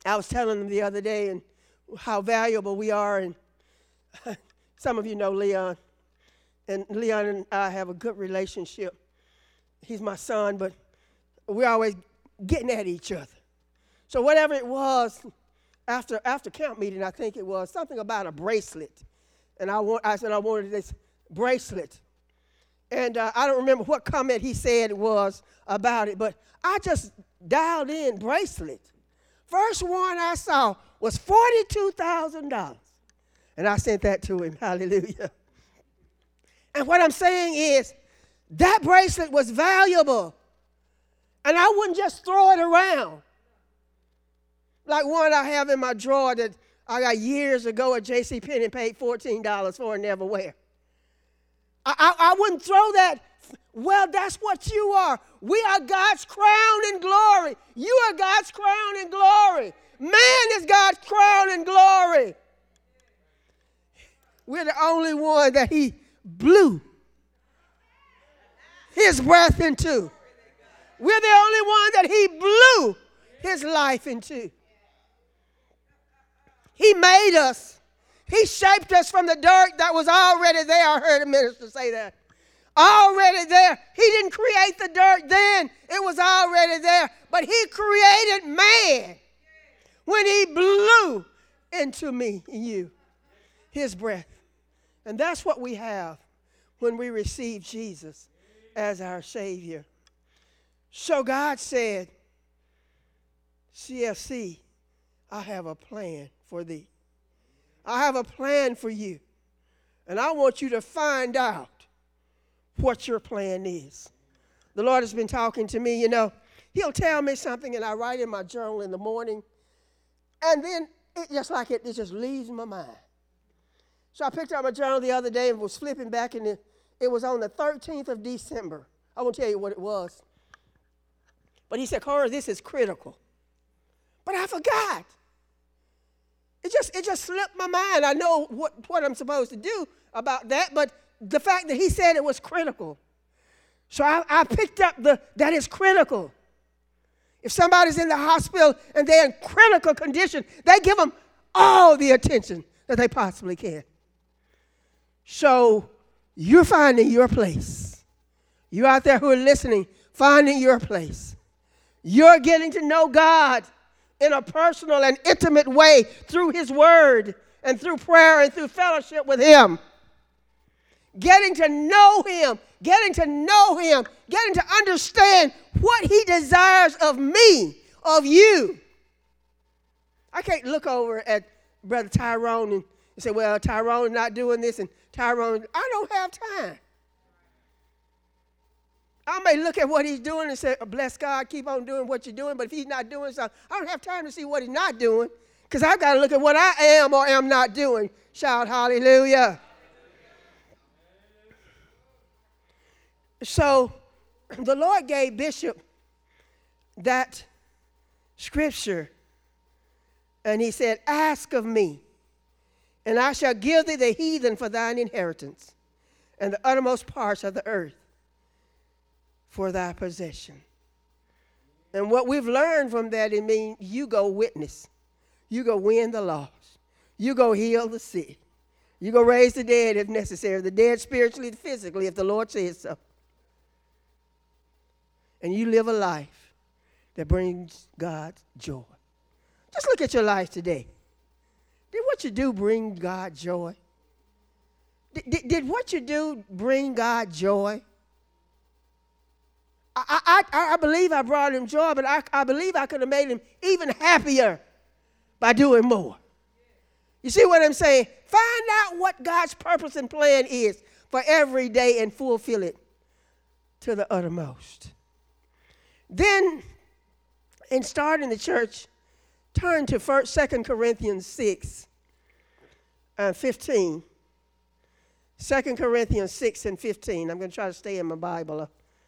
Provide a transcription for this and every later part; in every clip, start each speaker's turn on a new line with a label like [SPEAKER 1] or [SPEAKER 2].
[SPEAKER 1] I was telling them the other day and how valuable we are, and some of you know Leon, and Leon and I have a good relationship. He's my son, but we're always getting at each other. So whatever it was, after camp meeting, I think it was something about a bracelet, and I said I wanted this bracelet, and I don't remember what comment he said it was about it, but I just dialed in bracelet. First one I saw was $42,000, and I sent that to him. Hallelujah. And what I'm saying is that bracelet was valuable, and I wouldn't just throw it around. Like one I have in my drawer that I got years ago at JCPenney and paid $14 for and never wear. I wouldn't throw that. Well, that's what you are. We are God's crown and glory. You are God's crown and glory. Man is God's crown and glory. We're the only one that he blew his breath into. We're the only one that he blew his life into. He made us. He shaped us from the dirt that was already there. I heard a minister say that. Already there. He didn't create the dirt then. It was already there. But he created man when he blew into me and you his breath. And that's what we have when we receive Jesus as our Savior. So God said, CFC, I have a plan for thee. I have a plan for you. And I want you to find out what your plan is. The Lord has been talking to me, He'll tell me something and I write in my journal in the morning. And then it just leaves my mind. So I picked up my journal the other day and was flipping back, and it was on the 13th of December. I won't tell you what it was. But he said, Cora, this is critical. But I forgot. It just slipped my mind. I know what I'm supposed to do about that, but the fact that he said it was critical. So I picked up that is critical. If somebody's in the hospital and they're in critical condition, they give them all the attention that they possibly can. So you're finding your place. You out there who are listening, finding your place. You're getting to know God in a personal and intimate way through his word and through prayer and through fellowship with him. Getting to know him, getting to understand what he desires of me, of you. I can't look over at Brother Tyrone and say, well, Tyrone is not doing this, and Tyrone, I don't have time. I may look at what he's doing and say, bless God, keep on doing what you're doing, but if he's not doing something, I don't have time to see what he's not doing, because I've got to look at what I am or am not doing. Shout hallelujah. So the Lord gave Bishop that scripture, and he said, ask of me, and I shall give thee the heathen for thine inheritance, and the uttermost parts of the earth for thy possession. And what we've learned from that, it means you go witness. You go win the lost. You go heal the sick. You go raise the dead if necessary, the dead spiritually and physically if the Lord says so. And you live a life that brings God joy. Just look at your life today. Did what you do bring God joy? Did what you do bring God joy? I believe I brought him joy, but I believe I could have made him even happier by doing more. You see what I'm saying? Find out what God's purpose and plan is for every day and fulfill it to the uttermost. Then, in starting the church, turn to 2 Corinthians 6 and 15. 2 Corinthians 6 and 15. I'm going to try to stay in my Bible.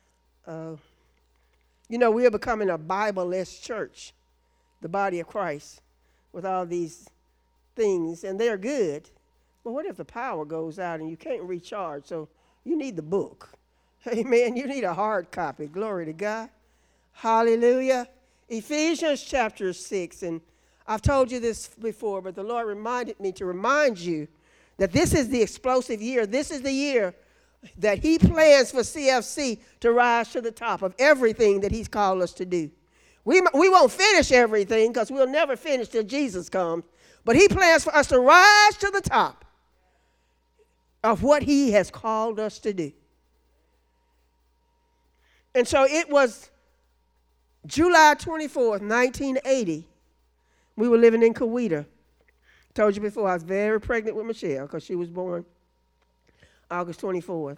[SPEAKER 1] We are becoming a Bible-less church, the body of Christ, with all these things, and they're good. But what if the power goes out and you can't recharge? So you need the book. Amen. You need a hard copy. Glory to God. Hallelujah. Ephesians chapter 6, and I've told you this before, but the Lord reminded me to remind you that this is the explosive year. This is the year that he plans for CFC to rise to the top of everything that he's called us to do. We won't finish everything because we'll never finish till Jesus comes. But he plans for us to rise to the top of what he has called us to do. And so it was July 24th, 1980. We were living in Coweta. Told you before, I was very pregnant with Michelle because she was born August 24th.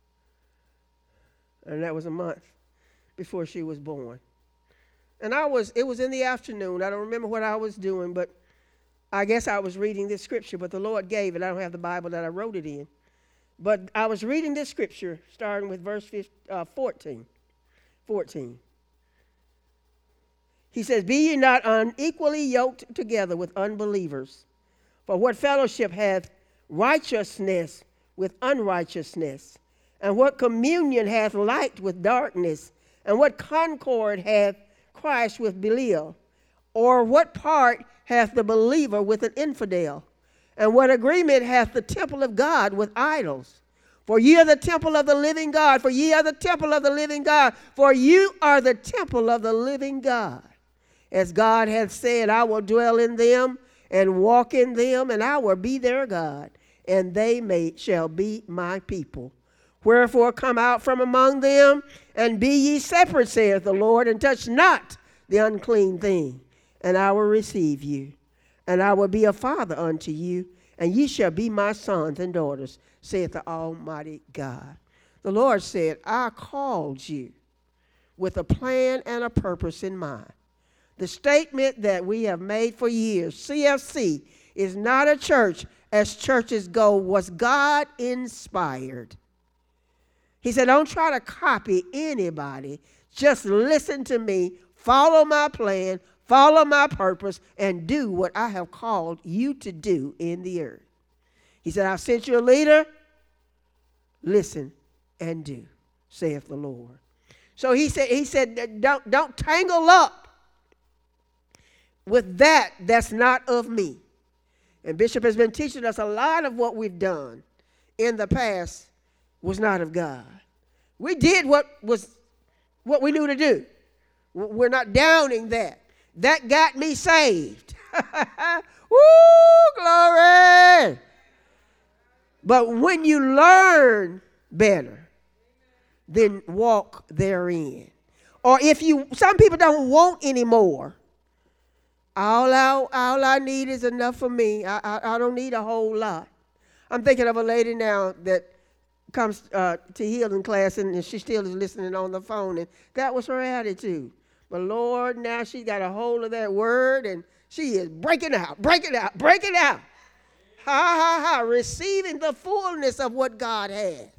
[SPEAKER 1] And that was a month before she was born. And it was in the afternoon. I don't remember what I was doing, but I guess I was reading this scripture, but the Lord gave it. I don't have the Bible that I wrote it in. But I was reading this scripture starting with verse 14. He says, "Be ye not unequally yoked together with unbelievers. For what fellowship hath righteousness with unrighteousness? And what communion hath light with darkness? And what concord hath Christ with Belial? Or what part hath the believer with an infidel? And what agreement hath the temple of God with idols? For ye are the temple of the living God. For ye are the temple of the living God. For you are the temple of the living God. As God hath said, I will dwell in them and walk in them, and I will be their God, and they shall be my people. Wherefore come out from among them, and be ye separate, saith the Lord, and touch not the unclean thing, and I will receive you, and I will be a father unto you, and ye shall be my sons and daughters, saith the Almighty God." The Lord said, I called you with a plan and a purpose in mind. The statement that we have made for years, CFC is not a church as churches go, was God inspired. He said, don't try to copy anybody. Just listen to me, follow my plan, follow my purpose, and do what I have called you to do in the earth. He said, I've sent you a leader. Listen and do, saith the Lord. So he said, don't tangle up with that's not of me. And Bishop has been teaching us a lot of what we've done in the past was not of God. We did what we knew to do. We're not downing that. That got me saved. Woo, glory. But when you learn better, then walk therein. Or some people don't want any more. All I need is enough for me. I don't need a whole lot. I'm thinking of a lady now that comes to healing class, and she still is listening on the phone, and that was her attitude. But Lord, now she got a hold of that word, and she is breaking out. Ha, ha, ha, receiving the fullness of what God has.